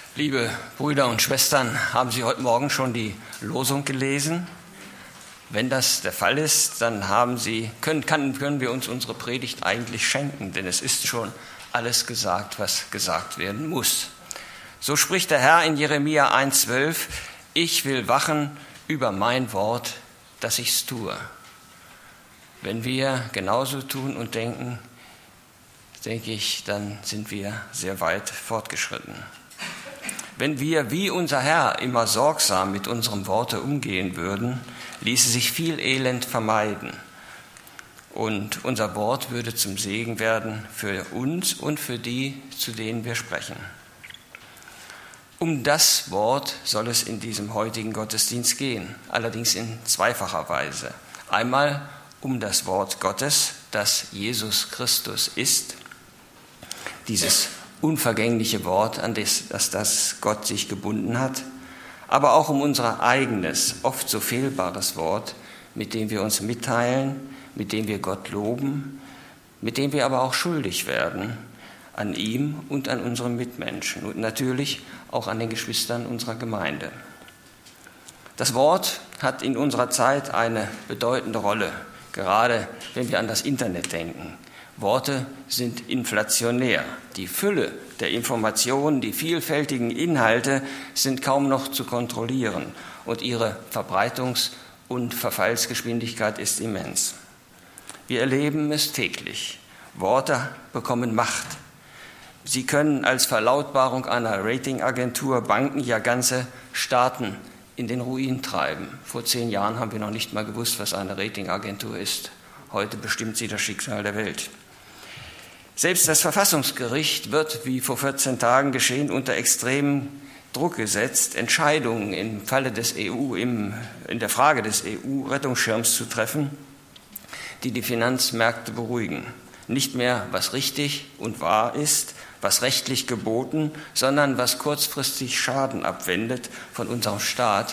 Liebe Brüder und Schwestern, haben Sie heute Morgen schon die Losung gelesen? Wenn das der Fall ist, dann können wir uns unsere Predigt eigentlich schenken, denn es ist schon alles gesagt, was gesagt werden muss. So spricht der Herr in Jeremia 1,12: Ich will wachen über mein Wort, dass ich's tue. Wenn wir genauso tun und denken, denke ich, dann sind wir sehr weit fortgeschritten. Wenn wir wie unser Herr immer sorgsam mit unserem Worte umgehen würden, ließe sich viel Elend vermeiden. Und unser Wort würde zum Segen werden für uns und für die, zu denen wir sprechen. Um das Wort soll es in diesem heutigen Gottesdienst gehen, allerdings in zweifacher Weise. Einmal um das Wort Gottes, das Jesus Christus ist, dieses unvergängliche Wort, an das Gott sich gebunden hat, aber auch um unser eigenes, oft so fehlbares Wort, mit dem wir uns mitteilen, mit dem wir Gott loben, mit dem wir aber auch schuldig werden an ihm und an unseren Mitmenschen und natürlich auch an den Geschwistern unserer Gemeinde. Das Wort hat in unserer Zeit eine bedeutende Rolle, gerade wenn wir an das Internet denken. Worte sind inflationär. Die Fülle der Informationen, die vielfältigen Inhalte sind kaum noch zu kontrollieren und ihre Verbreitungs- und Verfallsgeschwindigkeit ist immens. Wir erleben es täglich. Worte bekommen Macht. Sie können als Verlautbarung einer Ratingagentur Banken, ja ganze Staaten in den Ruin treiben. Vor 10 Jahren haben wir noch nicht mal gewusst, was eine Ratingagentur ist. Heute bestimmt sie das Schicksal der Welt. Selbst das Verfassungsgericht wird, wie vor 14 Tagen geschehen, unter extremem Druck gesetzt, Entscheidungen im Falle des in der Frage des EU-Rettungsschirms zu treffen, die die Finanzmärkte beruhigen. Nicht mehr, was richtig und wahr ist, was rechtlich geboten, sondern was kurzfristig Schaden abwendet von unserem Staat,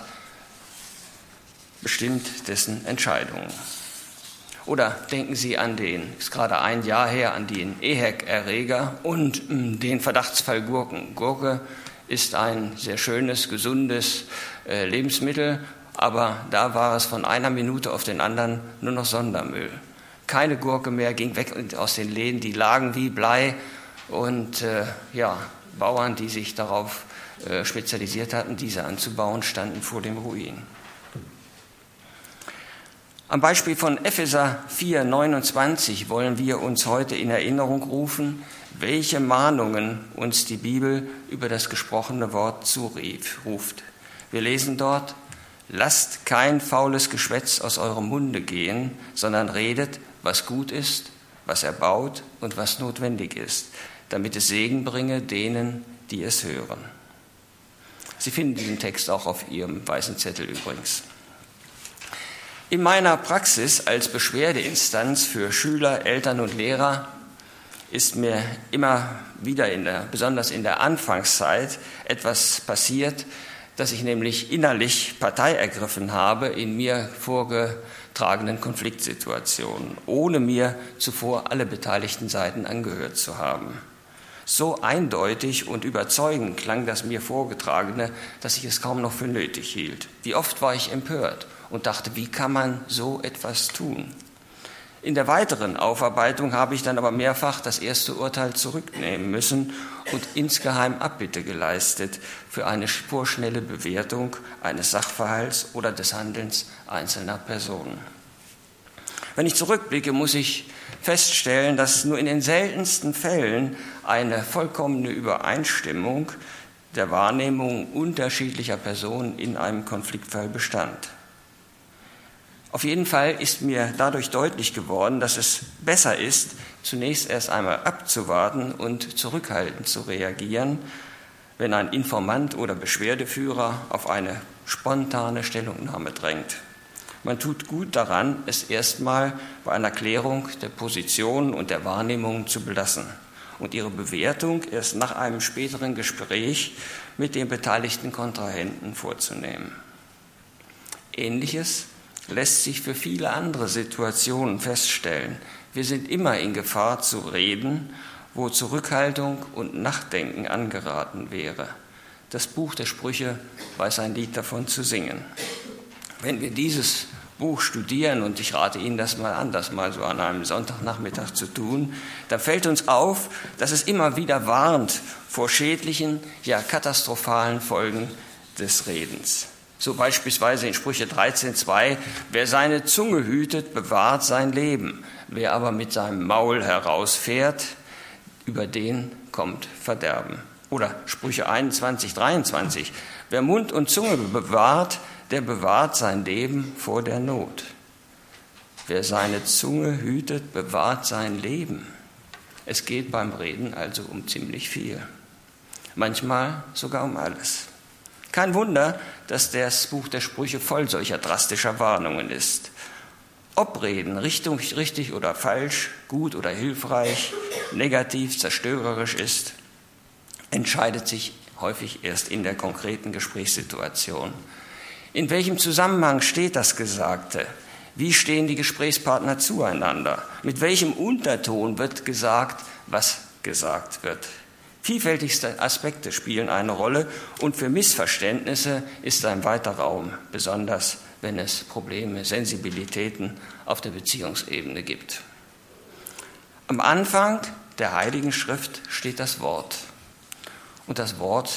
bestimmt dessen Entscheidungen. Oder denken Sie ist gerade ein Jahr her, an den EHEC-Erreger und den Verdachtsfall Gurken. Gurke ist ein sehr schönes, gesundes Lebensmittel, aber da war es von einer Minute auf den anderen nur noch Sondermüll. Keine Gurke mehr, ging weg aus den Läden, die lagen wie Blei und Bauern, die sich darauf spezialisiert hatten, diese anzubauen, standen vor dem Ruin. Am Beispiel von Epheser 4,29 wollen wir uns heute in Erinnerung rufen, welche Mahnungen uns die Bibel über das gesprochene Wort zuruft. Wir lesen dort: Lasst kein faules Geschwätz aus eurem Munde gehen, sondern redet, was gut ist, was erbaut und was notwendig ist, damit es Segen bringe denen, die es hören. Sie finden diesen Text auch auf Ihrem weißen Zettel übrigens. In meiner Praxis als Beschwerdeinstanz für Schüler, Eltern und Lehrer ist mir immer wieder, besonders in der Anfangszeit, etwas passiert, dass ich nämlich innerlich Partei ergriffen habe in mir vorgetragenen Konfliktsituationen, ohne mir zuvor alle beteiligten Seiten angehört zu haben. So eindeutig und überzeugend klang das mir Vorgetragene, dass ich es kaum noch für nötig hielt. Wie oft war ich empört und dachte, wie kann man so etwas tun? In der weiteren Aufarbeitung habe ich dann aber mehrfach das erste Urteil zurücknehmen müssen und insgeheim Abbitte geleistet für eine vorschnelle Bewertung eines Sachverhalts oder des Handelns einzelner Personen. Wenn ich zurückblicke, muss ich feststellen, dass nur in den seltensten Fällen eine vollkommene Übereinstimmung der Wahrnehmung unterschiedlicher Personen in einem Konfliktfall bestand. Auf jeden Fall ist mir dadurch deutlich geworden, dass es besser ist, zunächst erst einmal abzuwarten und zurückhaltend zu reagieren, wenn ein Informant oder Beschwerdeführer auf eine spontane Stellungnahme drängt. Man tut gut daran, es erstmal bei einer Klärung der Positionen und der Wahrnehmungen zu belassen und ihre Bewertung erst nach einem späteren Gespräch mit den beteiligten Kontrahenten vorzunehmen. Ähnliches lässt sich für viele andere Situationen feststellen. Wir sind immer in Gefahr zu reden, wo Zurückhaltung und Nachdenken angeraten wäre. Das Buch der Sprüche weiß ein Lied davon zu singen. Wenn wir dieses Buch studieren, und ich rate Ihnen das mal an, das mal so an einem Sonntagnachmittag zu tun, dann fällt uns auf, dass es immer wieder warnt vor schädlichen, ja katastrophalen Folgen des Redens. So beispielsweise in Sprüche 13,2: Wer seine Zunge hütet, bewahrt sein Leben. Wer aber mit seinem Maul herausfährt, über den kommt Verderben. Oder Sprüche 21,23: Wer Mund und Zunge bewahrt, der bewahrt sein Leben vor der Not. Wer seine Zunge hütet, bewahrt sein Leben. Es geht beim Reden also um ziemlich viel. Manchmal sogar um alles. Kein Wunder, dass das Buch der Sprüche voll solcher drastischer Warnungen ist. Ob Reden richtig oder falsch, gut oder hilfreich, negativ, zerstörerisch ist, entscheidet sich häufig erst in der konkreten Gesprächssituation. In welchem Zusammenhang steht das Gesagte? Wie stehen die Gesprächspartner zueinander? Mit welchem Unterton wird gesagt, was gesagt wird? Vielfältigste Aspekte spielen eine Rolle und für Missverständnisse ist ein weiter Raum, besonders wenn es Probleme, Sensibilitäten auf der Beziehungsebene gibt. Am Anfang der Heiligen Schrift steht das Wort. Und das Wort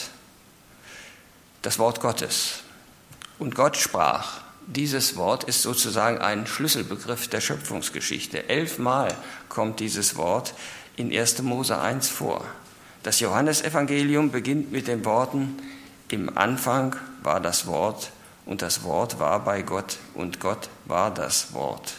Gottes. Und Gott sprach. Dieses Wort ist sozusagen ein Schlüsselbegriff der Schöpfungsgeschichte. 11 Mal kommt dieses Wort in 1. Mose 1 vor. Das Johannesevangelium beginnt mit den Worten: Im Anfang war das Wort und das Wort war bei Gott und Gott war das Wort.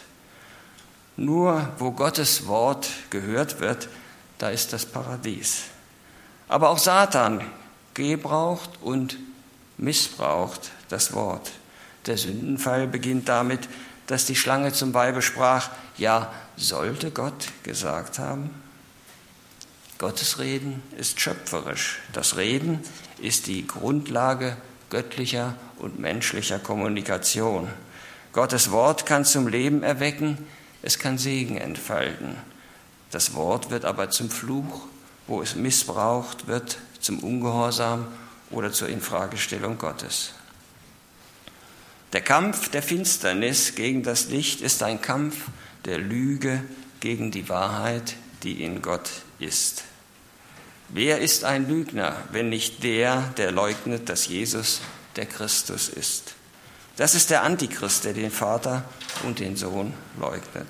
Nur wo Gottes Wort gehört wird, da ist das Paradies. Aber auch Satan gebraucht und missbraucht das Wort. Der Sündenfall beginnt damit, dass die Schlange zum Weibe sprach: Ja, sollte Gott gesagt haben? Gottes Reden ist schöpferisch. Das Reden ist die Grundlage göttlicher und menschlicher Kommunikation. Gottes Wort kann zum Leben erwecken, es kann Segen entfalten. Das Wort wird aber zum Fluch, wo es missbraucht wird, zum Ungehorsam oder zur Infragestellung Gottes. Der Kampf der Finsternis gegen das Licht ist ein Kampf der Lüge gegen die Wahrheit, die in Gott ist. Wer ist ein Lügner, wenn nicht der leugnet, dass Jesus der Christus ist? Das ist der Antichrist, der den Vater und den Sohn leugnet.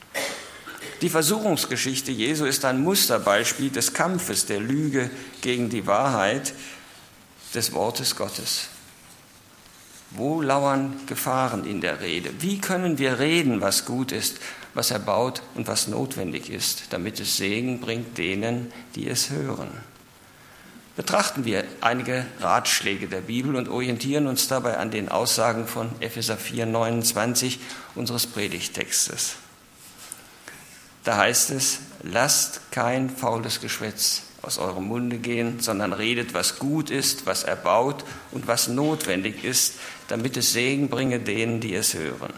Die Versuchungsgeschichte Jesu ist ein Musterbeispiel des Kampfes der Lüge gegen die Wahrheit des Wortes Gottes. Wo lauern Gefahren in der Rede? Wie können wir reden, was gut ist, was erbaut und was notwendig ist, damit es Segen bringt denen, die es hören? Betrachten wir einige Ratschläge der Bibel und orientieren uns dabei an den Aussagen von Epheser 4,29 unseres Predigttextes. Da heißt es: Lasst kein faules Geschwätz aus eurem Munde gehen, sondern redet, was gut ist, was erbaut und was notwendig ist, damit es Segen bringe denen, die es hören.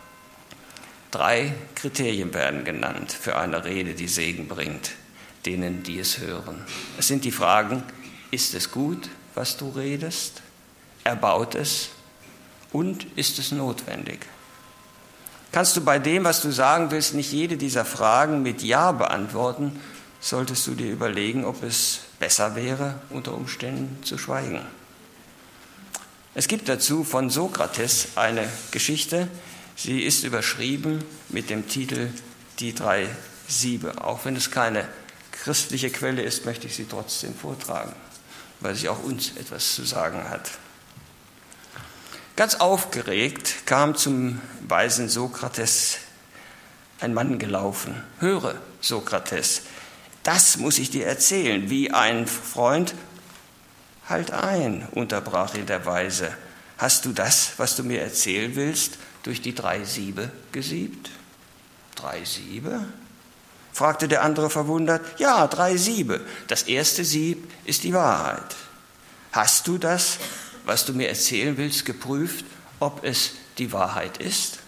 3 Kriterien werden genannt für eine Rede, die Segen bringt, denen, die es hören. Es sind die Fragen: Ist es gut, was du redest? Erbaut es? Und ist es notwendig? Kannst du bei dem, was du sagen willst, nicht jede dieser Fragen mit Ja beantworten, solltest du dir überlegen, ob es besser wäre, unter Umständen zu schweigen. Es gibt dazu von Sokrates eine Geschichte. Sie ist überschrieben mit dem Titel Die 3 Siebe. Auch wenn es keine christliche Quelle ist, möchte ich sie trotzdem vortragen, weil sie auch uns etwas zu sagen hat. Ganz aufgeregt kam zum weisen Sokrates ein Mann gelaufen. Höre, Sokrates, das muss ich dir erzählen, wie ein Freund. Halt ein, unterbrach ihn der Weise. Hast du das, was du mir erzählen willst, durch die 3 Siebe gesiebt? 3 Siebe? Fragte der andere verwundert. Ja, 3 Siebe. Das erste Sieb ist die Wahrheit. Hast du das, was du mir erzählen willst, geprüft, ob es die Wahrheit ist?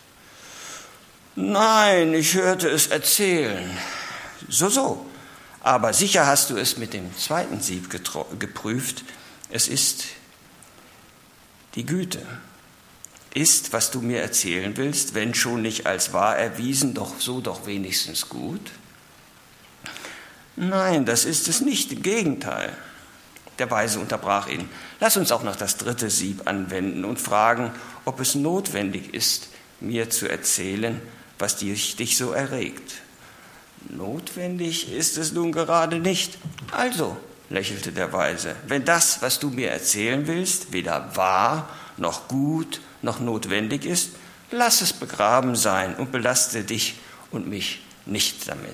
Nein, ich hörte es erzählen. So. Aber sicher hast du es mit dem 2. Sieb geprüft, Es ist die Güte. Ist, was du mir erzählen willst, wenn schon nicht als wahr erwiesen, doch wenigstens gut? Nein, das ist es nicht, im Gegenteil. Der Weise unterbrach ihn. Lass uns auch noch das 3. Sieb anwenden und fragen, ob es notwendig ist, mir zu erzählen, was dich so erregt. Notwendig ist es nun gerade nicht. Also, lächelte der Weise, wenn das, was du mir erzählen willst, weder wahr noch gut noch notwendig ist, lass es begraben sein und belaste dich und mich nicht damit.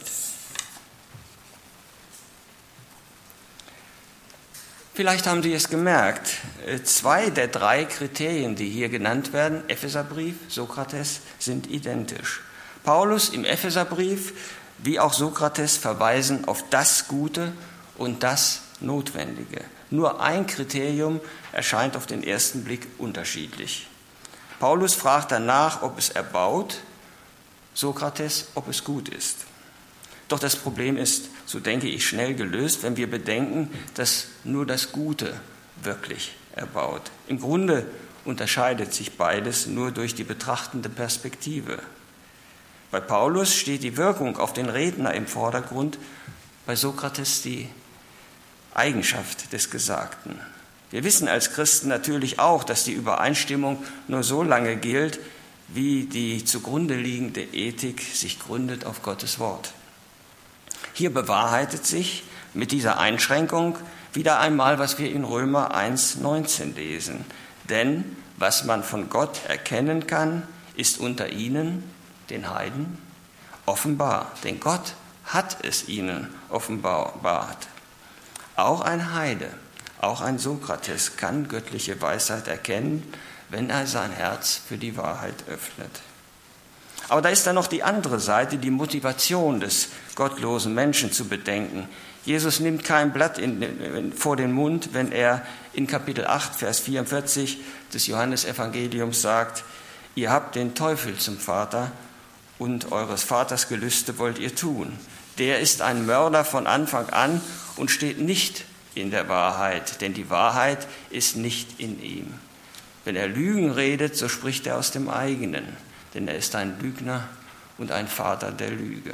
Vielleicht haben Sie es gemerkt, 2 der 3 Kriterien, die hier genannt werden, Epheserbrief, Sokrates, sind identisch. Paulus im Epheserbrief wie auch Sokrates verweisen auf das Gute und das Notwendige. Nur ein Kriterium erscheint auf den ersten Blick unterschiedlich. Paulus fragt danach, ob es erbaut, Sokrates, ob es gut ist. Doch das Problem ist, so denke ich, schnell gelöst, wenn wir bedenken, dass nur das Gute wirklich erbaut. Im Grunde unterscheidet sich beides nur durch die betrachtende Perspektive. Bei Paulus steht die Wirkung auf den Redner im Vordergrund, bei Sokrates die Eigenschaft des Gesagten. Wir wissen als Christen natürlich auch, dass die Übereinstimmung nur so lange gilt, wie die zugrunde liegende Ethik sich gründet auf Gottes Wort. Hier bewahrheitet sich mit dieser Einschränkung wieder einmal, was wir in Römer 1,19 lesen. Denn was man von Gott erkennen kann, ist unter ihnen, den Heiden, offenbar. Denn Gott hat es ihnen offenbart. Auch ein Heide, auch ein Sokrates kann göttliche Weisheit erkennen, wenn er sein Herz für die Wahrheit öffnet. Aber da ist dann noch die andere Seite, die Motivation des gottlosen Menschen zu bedenken. Jesus nimmt kein Blatt vor den Mund, wenn er in Kapitel 8, Vers 44 des Johannesevangeliums sagt, ihr habt den Teufel zum Vater und eures Vaters Gelüste wollt ihr tun. Der ist ein Mörder von Anfang an und steht nicht in der Wahrheit, denn die Wahrheit ist nicht in ihm. Wenn er Lügen redet, so spricht er aus dem eigenen, denn er ist ein Lügner und ein Vater der Lüge.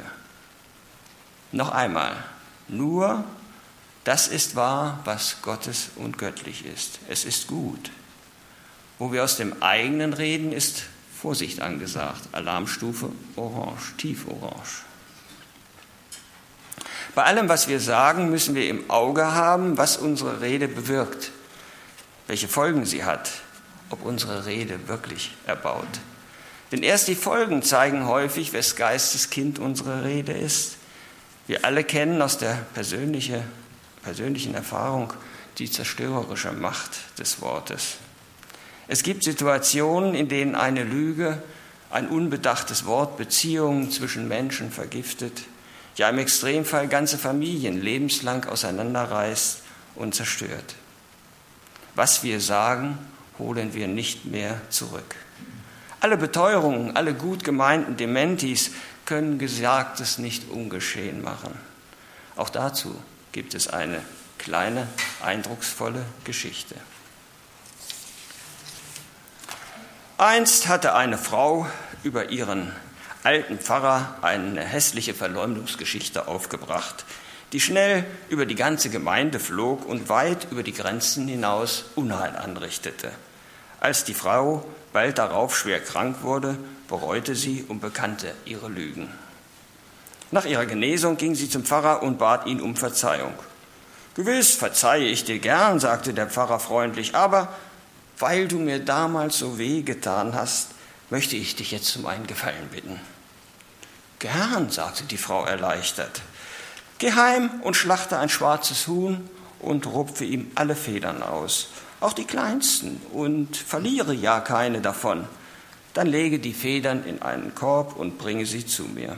Noch einmal, nur das ist wahr, was Gottes und göttlich ist. Es ist gut. Wo wir aus dem eigenen reden, ist Vorsicht angesagt. Alarmstufe orange, tieforange. Bei allem, was wir sagen, müssen wir im Auge haben, was unsere Rede bewirkt, welche Folgen sie hat, ob unsere Rede wirklich erbaut. Denn erst die Folgen zeigen häufig, wes Geistes Kind unsere Rede ist. Wir alle kennen aus der persönlichen Erfahrung die zerstörerische Macht des Wortes. Es gibt Situationen, in denen eine Lüge, ein unbedachtes Wort Beziehungen zwischen Menschen vergiftet, ja im Extremfall ganze Familien lebenslang auseinanderreißt und zerstört. Was wir sagen, holen wir nicht mehr zurück. Alle Beteuerungen, alle gut gemeinten Dementis können Gesagtes nicht ungeschehen machen. Auch dazu gibt es eine kleine, eindrucksvolle Geschichte. Einst hatte eine Frau über ihren alten Pfarrer eine hässliche Verleumdungsgeschichte aufgebracht, die schnell über die ganze Gemeinde flog und weit über die Grenzen hinaus Unheil anrichtete. Als die Frau bald darauf schwer krank wurde, bereute sie und bekannte ihre Lügen. Nach ihrer Genesung ging sie zum Pfarrer und bat ihn um Verzeihung. »Gewiss, verzeihe ich dir gern«, sagte der Pfarrer freundlich, »aber weil du mir damals so weh getan hast, möchte ich dich jetzt um einen Gefallen bitten.« »Gern«, sagte die Frau erleichtert. »Geh heim und schlachte ein schwarzes Huhn und rupfe ihm alle Federn aus, auch die kleinsten, und verliere ja keine davon. Dann lege die Federn in einen Korb und bringe sie zu mir.«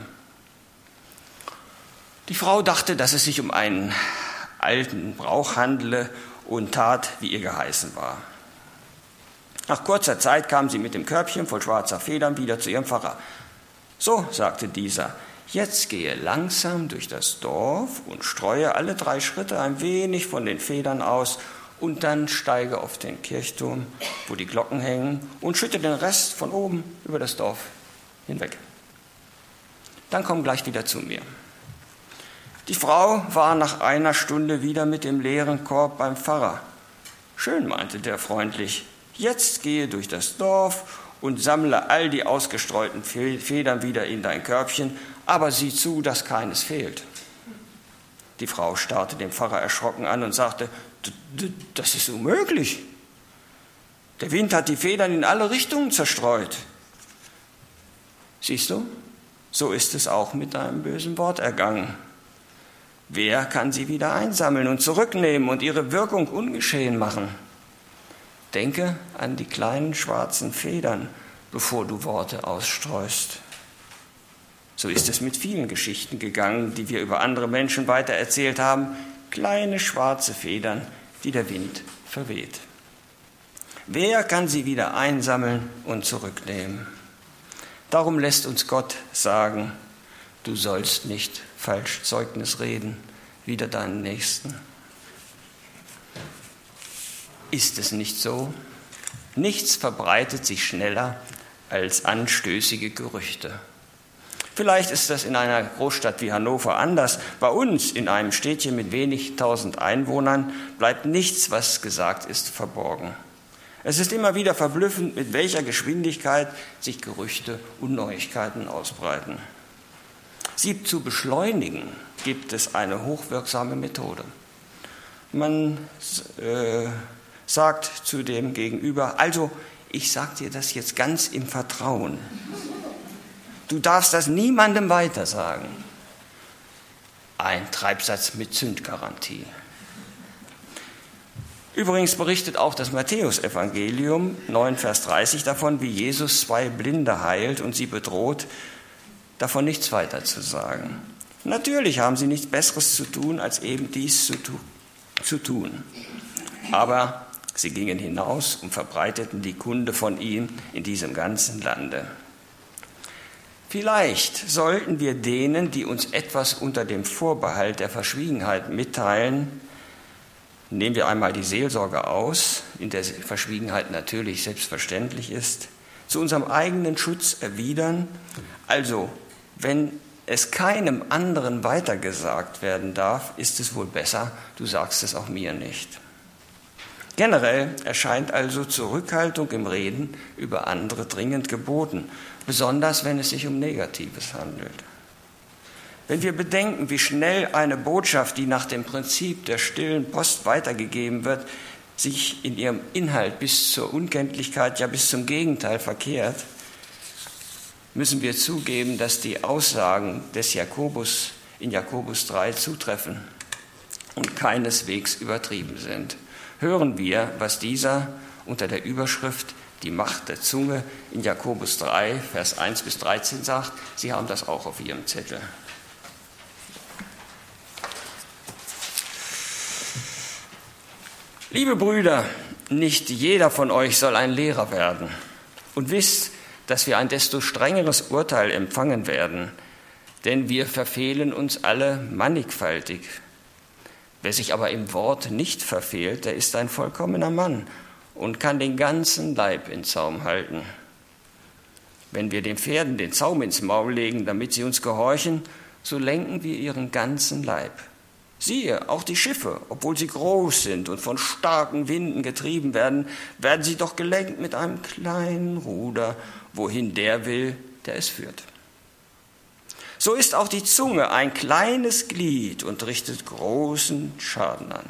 Die Frau dachte, dass es sich um einen alten Brauch handele und tat, wie ihr geheißen war. Nach kurzer Zeit kam sie mit dem Körbchen voll schwarzer Federn wieder zu ihrem Pfarrer. »So«, sagte dieser, »jetzt gehe langsam durch das Dorf und streue alle 3 Schritte ein wenig von den Federn aus und dann steige auf den Kirchturm, wo die Glocken hängen, und schütte den Rest von oben über das Dorf hinweg. Dann komm gleich wieder zu mir. Die Frau war nach einer Stunde wieder mit dem leeren Korb beim Pfarrer. Schön, meinte der freundlich, jetzt gehe durch das Dorf und sammle all die ausgestreuten Federn wieder in dein Körbchen, aber sieh zu, dass keines fehlt. Die Frau starrte den Pfarrer erschrocken an und sagte, das ist unmöglich. Der Wind hat die Federn in alle Richtungen zerstreut. Siehst du, so ist es auch mit deinem bösen Wort ergangen. Wer kann sie wieder einsammeln und zurücknehmen und ihre Wirkung ungeschehen machen? Denke an die kleinen schwarzen Federn, bevor du Worte ausstreust. So ist es mit vielen Geschichten gegangen, die wir über andere Menschen weitererzählt haben. Kleine schwarze Federn, die der Wind verweht. Wer kann sie wieder einsammeln und zurücknehmen? Darum lässt uns Gott sagen, du sollst nicht falsch Zeugnis reden, wider deinen Nächsten. Ist es nicht so? Nichts verbreitet sich schneller als anstößige Gerüchte. Vielleicht ist das in einer Großstadt wie Hannover anders. Bei uns, in einem Städtchen mit wenig tausend Einwohnern, bleibt nichts, was gesagt ist, verborgen. Es ist immer wieder verblüffend, mit welcher Geschwindigkeit sich Gerüchte und Neuigkeiten ausbreiten. Sie zu beschleunigen, gibt es eine hochwirksame Methode. Man sagt zu dem Gegenüber, also ich sage dir das jetzt ganz im Vertrauen. Du darfst das niemandem weitersagen. Ein Treibsatz mit Zündgarantie. Übrigens berichtet auch das Matthäusevangelium 9, Vers 30 davon, wie Jesus 2 Blinde heilt und sie bedroht, davon nichts weiter zu sagen. Natürlich haben sie nichts Besseres zu tun, als eben dies zu tun. Aber sie gingen hinaus und verbreiteten die Kunde von ihm in diesem ganzen Lande. Vielleicht sollten wir denen, die uns etwas unter dem Vorbehalt der Verschwiegenheit mitteilen, nehmen wir einmal die Seelsorge aus, in der Verschwiegenheit natürlich selbstverständlich ist, zu unserem eigenen Schutz erwidern. Also, wenn es keinem anderen weitergesagt werden darf, ist es wohl besser, du sagst es auch mir nicht. Generell erscheint also Zurückhaltung im Reden über andere dringend geboten, besonders wenn es sich um Negatives handelt. Wenn wir bedenken, wie schnell eine Botschaft, die nach dem Prinzip der stillen Post weitergegeben wird, sich in ihrem Inhalt bis zur Unkenntlichkeit, ja bis zum Gegenteil verkehrt, müssen wir zugeben, dass die Aussagen des Jakobus in Jakobus 3 zutreffen und keineswegs übertrieben sind. Hören wir, was dieser unter der Überschrift die Macht der Zunge in Jakobus 3, Vers 1 bis 13 sagt. Sie haben das auch auf Ihrem Zettel. Liebe Brüder, nicht jeder von euch soll ein Lehrer werden. Und wisst, dass wir ein desto strengeres Urteil empfangen werden, denn wir verfehlen uns alle mannigfaltig. Wer sich aber im Wort nicht verfehlt, der ist ein vollkommener Mann und kann den ganzen Leib in Zaum halten. Wenn wir den Pferden den Zaum ins Maul legen, damit sie uns gehorchen, so lenken wir ihren ganzen Leib. Siehe, auch die Schiffe, obwohl sie groß sind und von starken Winden getrieben werden, werden sie doch gelenkt mit einem kleinen Ruder, wohin der will, der es führt. So ist auch die Zunge ein kleines Glied und richtet großen Schaden an.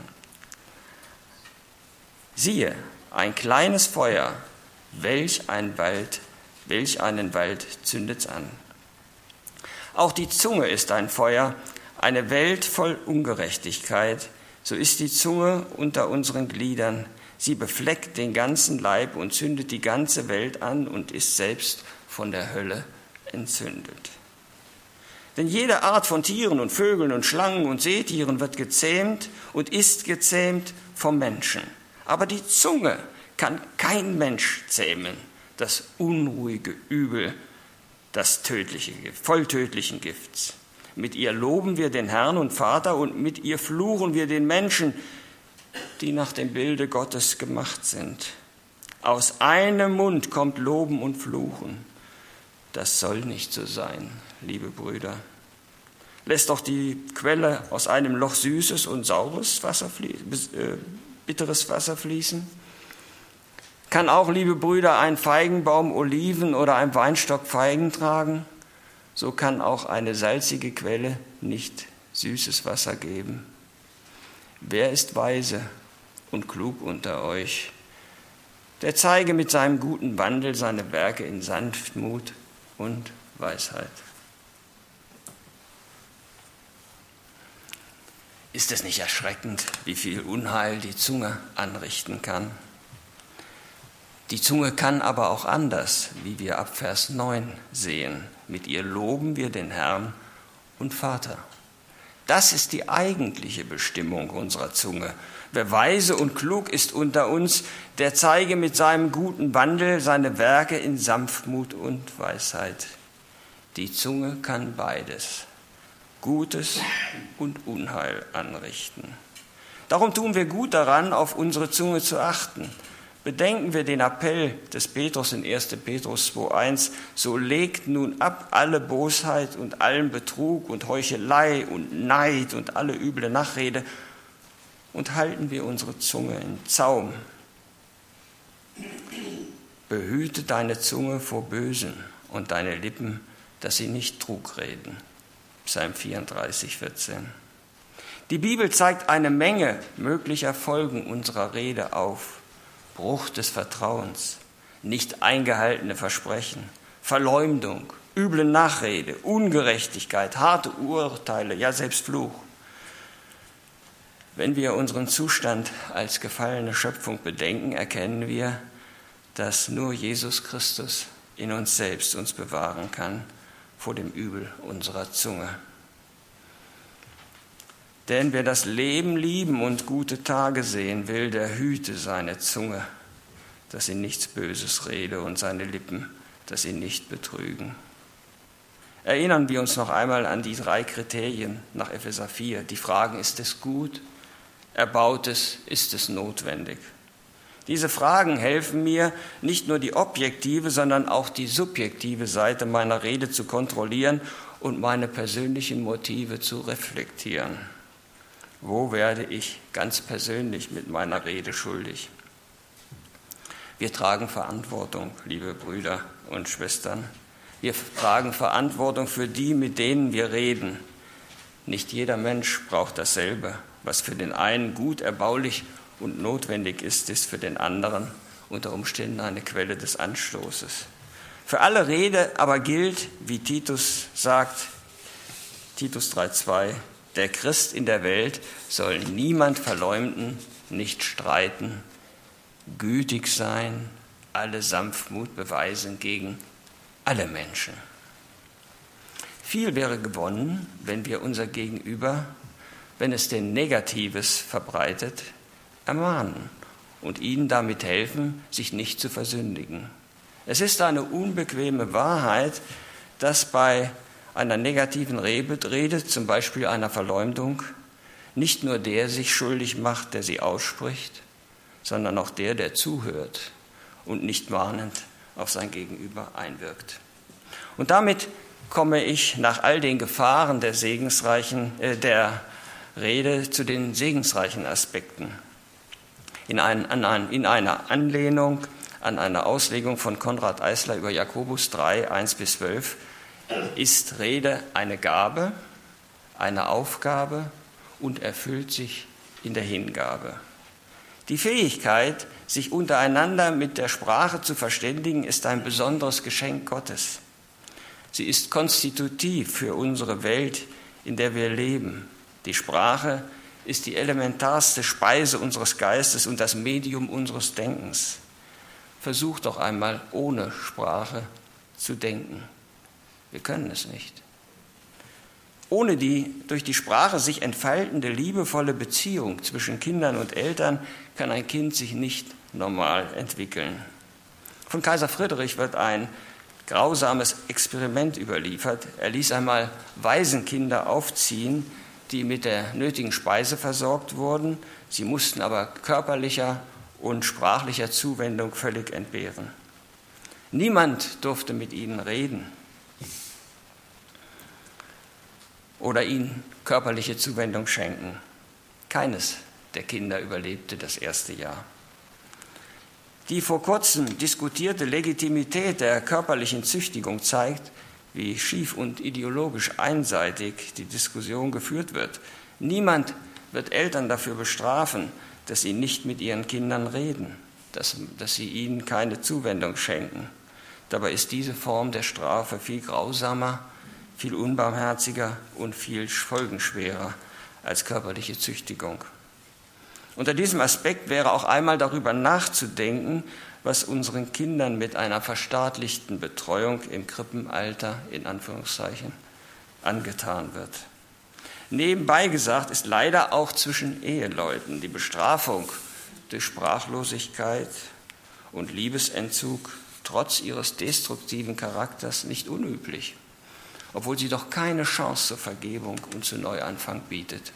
Siehe, ein kleines Feuer, welch einen Wald zündet's an. Auch die Zunge ist ein Feuer, eine Welt voll Ungerechtigkeit. So ist die Zunge unter unseren Gliedern. Sie befleckt den ganzen Leib und zündet die ganze Welt an und ist selbst von der Hölle entzündet. Denn jede Art von Tieren und Vögeln und Schlangen und Seetieren wird gezähmt und ist gezähmt vom Menschen. Aber die Zunge kann kein Mensch zähmen, das unruhige Übel, das tödliche Gift, voll tödlichen Gifts. Mit ihr loben wir den Herrn und Vater und mit ihr fluchen wir den Menschen. die nach dem Bilde Gottes gemacht sind. Aus einem Mund kommt Loben und Fluchen. Das soll nicht so sein, liebe Brüder. Lässt doch die Quelle aus einem Loch süßes und saures Wasser bitteres Wasser fließen? Kann auch, liebe Brüder, ein Feigenbaum Oliven oder ein Weinstock Feigen tragen? So kann auch eine salzige Quelle nicht süßes Wasser geben. Wer ist weise und klug unter euch? Der zeige mit seinem guten Wandel seine Werke in Sanftmut und Weisheit. Ist es nicht erschreckend, wie viel Unheil die Zunge anrichten kann? Die Zunge kann aber auch anders, wie wir ab Vers 9 sehen. Mit ihr loben wir den Herrn und Vater. Das ist die eigentliche Bestimmung unserer Zunge. Wer weise und klug ist unter uns, der zeige mit seinem guten Wandel seine Werke in Sanftmut und Weisheit. Die Zunge kann beides, Gutes und Unheil anrichten. Darum tun wir gut daran, auf unsere Zunge zu achten. Bedenken wir den Appell des Petrus in 1. Petrus 2,1, so legt nun ab alle Bosheit und allen Betrug und Heuchelei und Neid und alle üble Nachrede und halten wir unsere Zunge in Zaum. Behüte deine Zunge vor Bösen und deine Lippen, dass sie nicht Trug reden. Psalm 34, 14. Die Bibel zeigt eine Menge möglicher Folgen unserer Rede auf. Bruch des Vertrauens, nicht eingehaltene Versprechen, Verleumdung, üble Nachrede, Ungerechtigkeit, harte Urteile, ja selbst Fluch. Wenn wir unseren Zustand als gefallene Schöpfung bedenken, erkennen wir, dass nur Jesus Christus in uns selbst uns bewahren kann vor dem Übel unserer Zunge. Denn wer das Leben lieben und gute Tage sehen will, der hüte seine Zunge, dass sie nichts Böses rede und seine Lippen, dass sie nicht betrügen. Erinnern wir uns noch einmal an die 3 Kriterien nach Epheser 4. Die Fragen, ist es gut? Erbaut es? Ist es notwendig? Diese Fragen helfen mir, nicht nur die objektive, sondern auch die subjektive Seite meiner Rede zu kontrollieren und meine persönlichen Motive zu reflektieren. Wo werde ich ganz persönlich mit meiner Rede schuldig? Wir tragen Verantwortung, liebe Brüder und Schwestern. Wir tragen Verantwortung für die, mit denen wir reden. Nicht jeder Mensch braucht dasselbe. Was für den einen gut, erbaulich und notwendig ist, ist für den anderen unter Umständen eine Quelle des Anstoßes. Für alle Rede aber gilt, wie Titus sagt, Titus 3,2, der Christ in der Welt soll niemand verleumden, nicht streiten, gütig sein, alle Sanftmut beweisen gegen alle Menschen. Viel wäre gewonnen, wenn wir unser Gegenüber, wenn es denn Negatives verbreitet, ermahnen und ihnen damit helfen, sich nicht zu versündigen. Es ist eine unbequeme Wahrheit, dass bei einer negativen Rede, zum Beispiel einer Verleumdung, nicht nur der sich schuldig macht, der sie ausspricht, sondern auch der zuhört und nicht warnend auf sein Gegenüber einwirkt. Und damit komme ich nach all den Gefahren der Rede zu den segensreichen Aspekten. In einer Anlehnung an eine Auslegung von Konrad Eisler über Jakobus 3, 1-12 ist Rede eine Gabe, eine Aufgabe und erfüllt sich in der Hingabe. Die Fähigkeit, sich untereinander mit der Sprache zu verständigen, ist ein besonderes Geschenk Gottes. Sie ist konstitutiv für unsere Welt, in der wir leben. Die Sprache ist die elementarste Speise unseres Geistes und das Medium unseres Denkens. Versucht doch einmal ohne Sprache zu denken. Wir können es nicht. Ohne die durch die Sprache sich entfaltende liebevolle Beziehung zwischen Kindern und Eltern kann ein Kind sich nicht normal entwickeln. Von Kaiser Friedrich wird ein grausames Experiment überliefert. Er ließ einmal Waisenkinder aufziehen, die mit der nötigen Speise versorgt wurden. Sie mussten aber körperlicher und sprachlicher Zuwendung völlig entbehren. Niemand durfte mit ihnen reden oder ihnen körperliche Zuwendung schenken. Keines der Kinder überlebte das erste Jahr. Die vor kurzem diskutierte Legitimität der körperlichen Züchtigung zeigt, wie schief und ideologisch einseitig die Diskussion geführt wird. Niemand wird Eltern dafür bestrafen, dass sie nicht mit ihren Kindern reden, dass sie ihnen keine Zuwendung schenken. Dabei ist diese Form der Strafe viel grausamer, viel unbarmherziger und viel folgenschwerer als körperliche Züchtigung. Unter diesem Aspekt wäre auch einmal darüber nachzudenken, was unseren Kindern mit einer verstaatlichten Betreuung im Krippenalter, in Anführungszeichen, angetan wird. Nebenbei gesagt ist leider auch zwischen Eheleuten die Bestrafung durch Sprachlosigkeit und Liebesentzug trotz ihres destruktiven Charakters nicht unüblich, obwohl sie doch keine Chance zur Vergebung und zu Neuanfang bietet.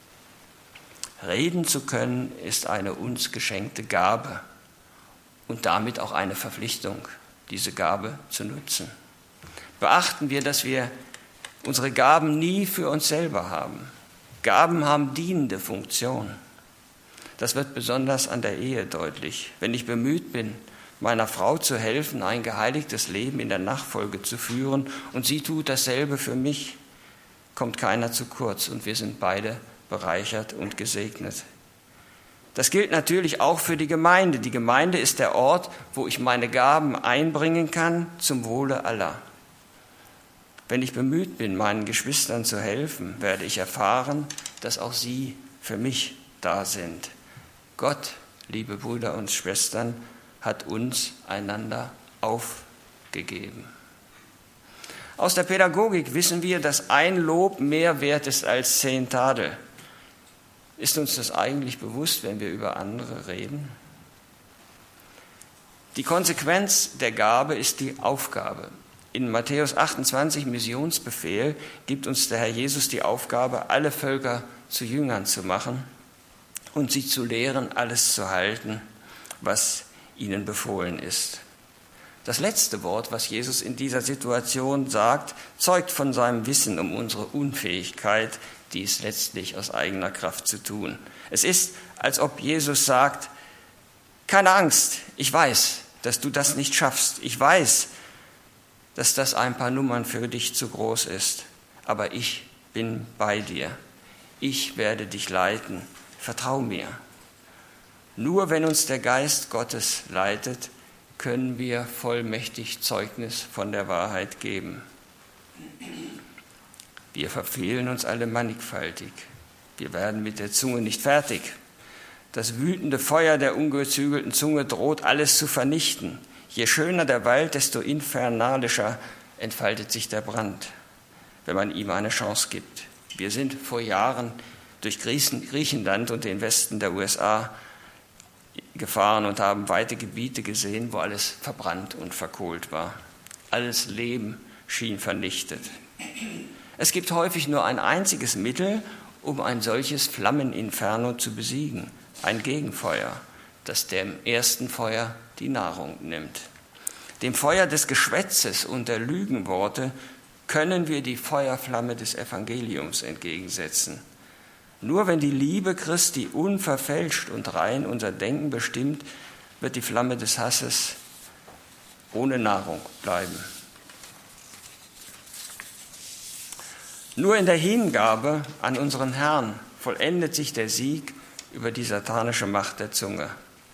Reden zu können ist eine uns geschenkte Gabe und damit auch eine Verpflichtung, diese Gabe zu nutzen. Beachten wir, dass wir unsere Gaben nie für uns selber haben. Gaben haben dienende Funktion. Das wird besonders an der Ehe deutlich. Wenn ich bemüht bin, meiner Frau zu helfen, ein geheiligtes Leben in der Nachfolge zu führen, und sie tut dasselbe für mich, kommt keiner zu kurz und wir sind beide bereichert und gesegnet. Das gilt natürlich auch für die Gemeinde. Die Gemeinde ist der Ort, wo ich meine Gaben einbringen kann zum Wohle aller. Wenn ich bemüht bin, meinen Geschwistern zu helfen, werde ich erfahren, dass auch sie für mich da sind. Gott, liebe Brüder und Schwestern, hat uns einander aufgegeben. Aus der Pädagogik wissen wir, dass ein Lob mehr wert ist als 10 Tadel. Ist uns das eigentlich bewusst, wenn wir über andere reden? Die Konsequenz der Gabe ist die Aufgabe. In Matthäus 28, Missionsbefehl, gibt uns der Herr Jesus die Aufgabe, alle Völker zu Jüngern zu machen und sie zu lehren, alles zu halten, was ihnen befohlen ist. Das letzte Wort, was Jesus in dieser Situation sagt, zeugt von seinem Wissen um unsere Unfähigkeit, dies letztlich aus eigener Kraft zu tun. Es ist, als ob Jesus sagt, keine Angst, ich weiß, dass du das nicht schaffst. Ich weiß, dass das ein paar Nummern für dich zu groß ist. Aber ich bin bei dir. Ich werde dich leiten. Vertrau mir. Nur wenn uns der Geist Gottes leitet, können wir vollmächtig Zeugnis von der Wahrheit geben. Wir verfehlen uns alle mannigfaltig. Wir werden mit der Zunge nicht fertig. Das wütende Feuer der ungezügelten Zunge droht alles zu vernichten. Je schöner der Wald, desto infernalischer entfaltet sich der Brand, wenn man ihm eine Chance gibt. Wir sind vor Jahren durch Griechenland und den Westen der USA gefahren und haben weite Gebiete gesehen, wo alles verbrannt und verkohlt war. Alles Leben schien vernichtet. Es gibt häufig nur ein einziges Mittel, um ein solches Flammeninferno zu besiegen: ein Gegenfeuer, das dem ersten Feuer die Nahrung nimmt. Dem Feuer des Geschwätzes und der Lügenworte können wir die Feuerflamme des Evangeliums entgegensetzen. Nur wenn die Liebe Christi unverfälscht und rein unser Denken bestimmt, wird die Flamme des Hasses ohne Nahrung bleiben. Nur in der Hingabe an unseren Herrn vollendet sich der Sieg über die satanische Macht der Zunge.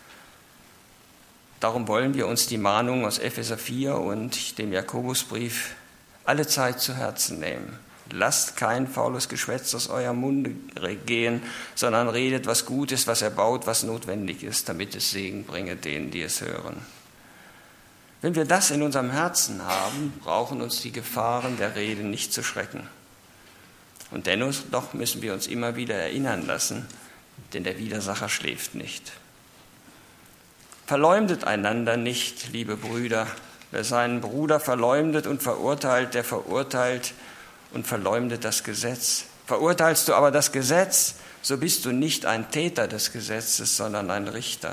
Darum wollen wir uns die Mahnungen aus Epheser 4 und dem Jakobusbrief alle Zeit zu Herzen nehmen. Lasst kein faules Geschwätz aus eurem Munde gehen, sondern redet, was gut ist, was erbaut, was notwendig ist, damit es Segen bringe denen, die es hören. Wenn wir das in unserem Herzen haben, brauchen uns die Gefahren der Rede nicht zu schrecken. Und dennoch müssen wir uns immer wieder erinnern lassen, denn der Widersacher schläft nicht. Verleumdet einander nicht, liebe Brüder. Wer seinen Bruder verleumdet und verurteilt, der verurteilt und verleumdet das Gesetz. Verurteilst du aber das Gesetz, so bist du nicht ein Täter des Gesetzes, sondern ein Richter.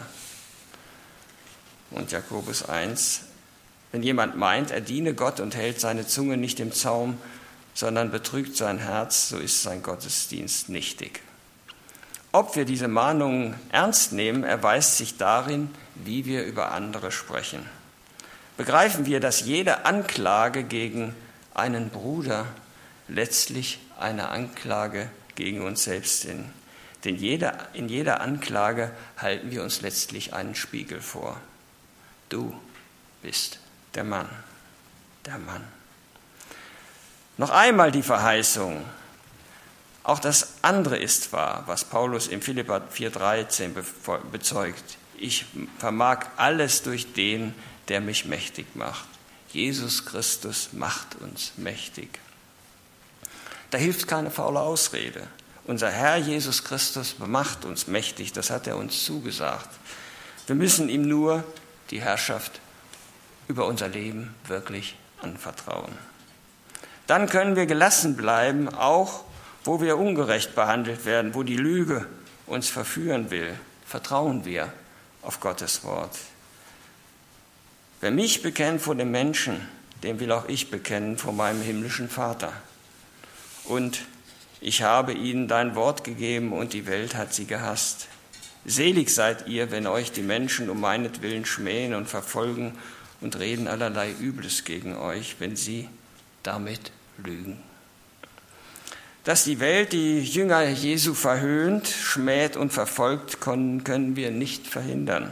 Und Jakobus 1, wenn jemand meint, er diene Gott und hält seine Zunge nicht im Zaum, sondern betrügt sein Herz, so ist sein Gottesdienst nichtig. Ob wir diese Mahnungen ernst nehmen, erweist sich darin, wie wir über andere sprechen. Begreifen wir, dass jede Anklage gegen einen Bruder letztlich eine Anklage gegen uns selbst sind. Denn in jeder Anklage halten wir uns letztlich einen Spiegel vor. Du bist der Mann, der Mann. Noch einmal die Verheißung. Auch das andere ist wahr, was Paulus in Philipper 4,13 bezeugt. Ich vermag alles durch den, der mich mächtig macht. Jesus Christus macht uns mächtig. Da hilft keine faule Ausrede. Unser Herr Jesus Christus macht uns mächtig, das hat er uns zugesagt. Wir müssen ihm nur die Herrschaft über unser Leben wirklich anvertrauen. Dann können wir gelassen bleiben, auch wo wir ungerecht behandelt werden, wo die Lüge uns verführen will. Vertrauen wir auf Gottes Wort. Wer mich bekennt vor dem Menschen, dem will auch ich bekennen vor meinem himmlischen Vater. Und ich habe ihnen dein Wort gegeben und die Welt hat sie gehasst. Selig seid ihr, wenn euch die Menschen um meinetwillen schmähen und verfolgen und reden allerlei Übles gegen euch, wenn sie damit lügen. Dass die Welt die Jünger Jesu verhöhnt, schmäht und verfolgt, können wir nicht verhindern.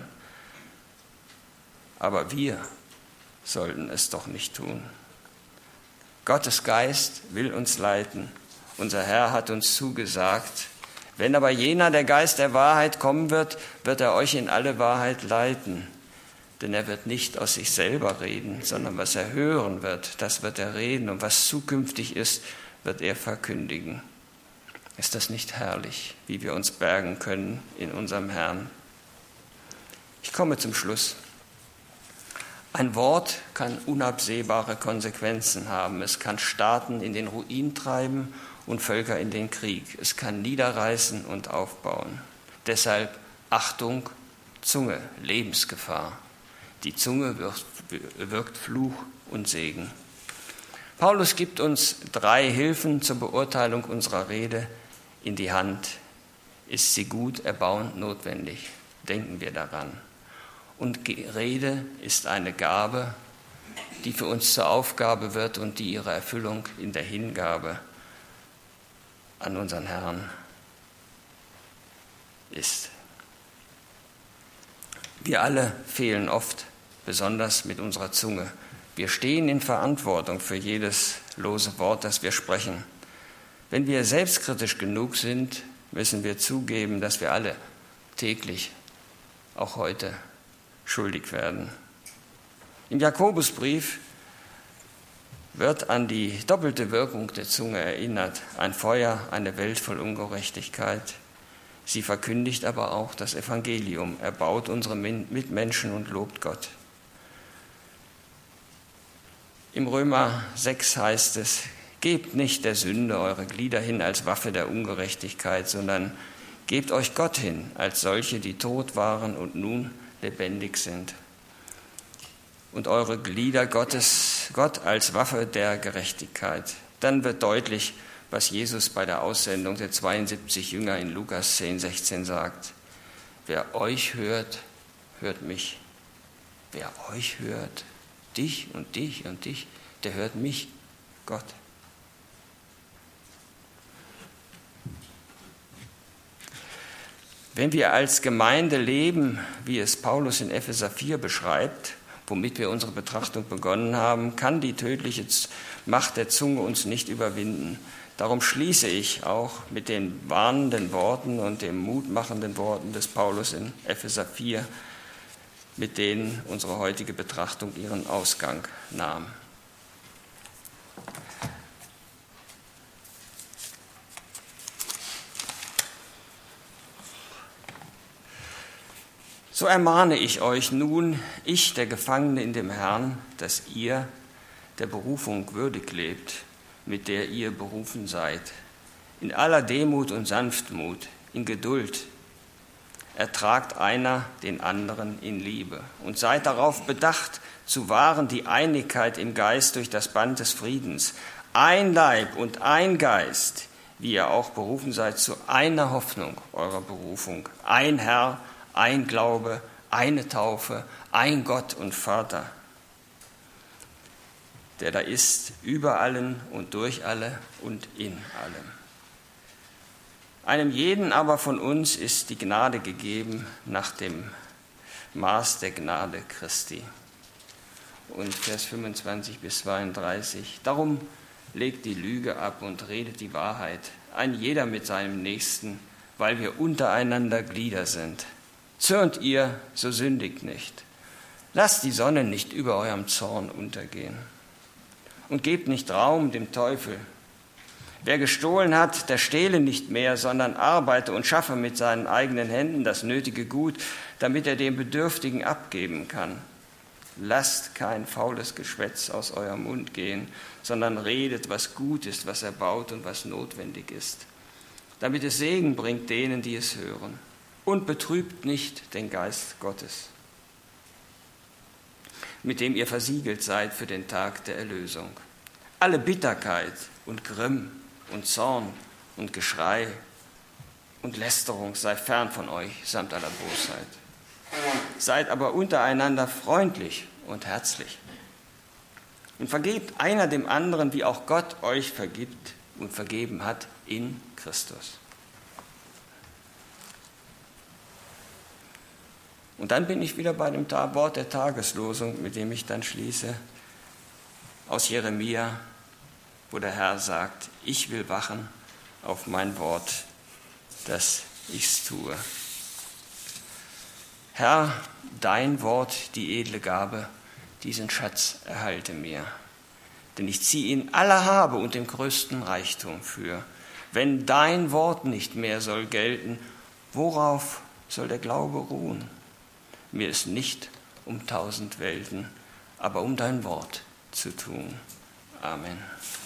Aber wir sollten es doch nicht tun. Gottes Geist will uns leiten. Unser Herr hat uns zugesagt, wenn aber jener, der Geist der Wahrheit, kommen wird, wird er euch in alle Wahrheit leiten. Denn er wird nicht aus sich selber reden, sondern was er hören wird, das wird er reden. Und was zukünftig ist, wird er verkündigen. Ist das nicht herrlich, wie wir uns bergen können in unserem Herrn? Ich komme zum Schluss. Ein Wort kann unabsehbare Konsequenzen haben. Es kann Staaten in den Ruin treiben und Völker in den Krieg. Es kann niederreißen und aufbauen. Deshalb Achtung, Zunge, Lebensgefahr. Die Zunge wirkt Fluch und Segen. Paulus gibt uns 3 Hilfen zur Beurteilung unserer Rede in die Hand. Ist sie gut, erbauend, notwendig? Denken wir daran. Und Rede ist eine Gabe, die für uns zur Aufgabe wird und die ihre Erfüllung in der Hingabe an unseren Herrn ist. Wir alle fehlen oft, besonders mit unserer Zunge. Wir stehen in Verantwortung für jedes lose Wort, das wir sprechen. Wenn wir selbstkritisch genug sind, müssen wir zugeben, dass wir alle täglich, auch heute, schuldig werden. Im Jakobusbrief wird an die doppelte Wirkung der Zunge erinnert. Ein Feuer, eine Welt voll Ungerechtigkeit. Sie verkündigt aber auch das Evangelium, erbaut unsere Mitmenschen und lobt Gott. Im Römer 6 heißt es, gebt nicht der Sünde eure Glieder hin als Waffe der Ungerechtigkeit, sondern gebt euch Gott hin als solche, die tot waren und nun lebendig sind. Und eure Glieder Gott als Waffe der Gerechtigkeit. Dann wird deutlich, was Jesus bei der Aussendung der 72 Jünger in Lukas 10,16 sagt. Wer euch hört, hört mich. Wer euch hört, dich und dich und dich, der hört mich, Gott. Wenn wir als Gemeinde leben, wie es Paulus in Epheser 4 beschreibt, womit wir unsere Betrachtung begonnen haben, kann die tödliche Macht der Zunge uns nicht überwinden. Darum schließe ich auch mit den warnenden Worten und den mutmachenden Worten des Paulus in Epheser 4, mit denen unsere heutige Betrachtung ihren Ausgang nahm. So ermahne ich euch nun, ich, der Gefangene in dem Herrn, dass ihr der Berufung würdig lebt, mit der ihr berufen seid, in aller Demut und Sanftmut, in Geduld. Ertragt einer den anderen in Liebe und seid darauf bedacht, zu wahren die Einigkeit im Geist durch das Band des Friedens. Ein Leib und ein Geist, wie ihr auch berufen seid zu einer Hoffnung eurer Berufung. Ein Herr, ein Glaube, eine Taufe, ein Gott und Vater, der da ist, über allen und durch alle und in allem. Einem jeden aber von uns ist die Gnade gegeben nach dem Maß der Gnade Christi. Und Vers 25 bis 32. Darum legt die Lüge ab und redet die Wahrheit, ein jeder mit seinem Nächsten, weil wir untereinander Glieder sind. Zürnt ihr, so sündigt nicht. Lasst die Sonne nicht über eurem Zorn untergehen. Und gebt nicht Raum dem Teufel. Wer gestohlen hat, der stehle nicht mehr, sondern arbeite und schaffe mit seinen eigenen Händen das nötige Gut, damit er dem Bedürftigen abgeben kann. Lasst kein faules Geschwätz aus eurem Mund gehen, sondern redet, was gut ist, was erbaut und was notwendig ist, damit es Segen bringt denen, die es hören. Und betrübt nicht den Geist Gottes, mit dem ihr versiegelt seid für den Tag der Erlösung. Alle Bitterkeit und Grimm und Zorn und Geschrei und Lästerung sei fern von euch, samt aller Bosheit. Seid aber untereinander freundlich und herzlich. Und vergebt einer dem anderen, wie auch Gott euch vergibt und vergeben hat in Christus. Und dann bin ich wieder bei dem Wort der Tageslosung, mit dem ich dann schließe, aus Jeremia, wo der Herr sagt, ich will wachen auf mein Wort, dass ich's tue. Herr, dein Wort, die edle Gabe, diesen Schatz erhalte mir. Denn ich ziehe ihn aller Habe und dem größten Reichtum für. Wenn dein Wort nicht mehr soll gelten, worauf soll der Glaube ruhen? Mir ist nicht um 1000 Welten, aber um dein Wort zu tun. Amen.